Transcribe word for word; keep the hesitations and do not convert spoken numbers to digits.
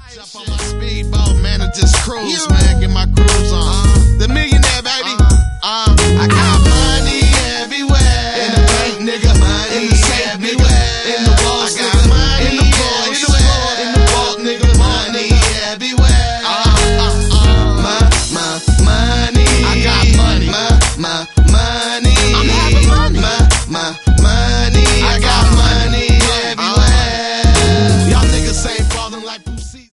Jump on my speedboat, man, and just cruise, man, get my cruise on. The millionaire, baby. Uh, I got money everywhere. In the bank, nigga. Money in the safe, everywhere. In the walls, nigga. Money in the floor, in the floor, in the vault, nigga. Money everywhere.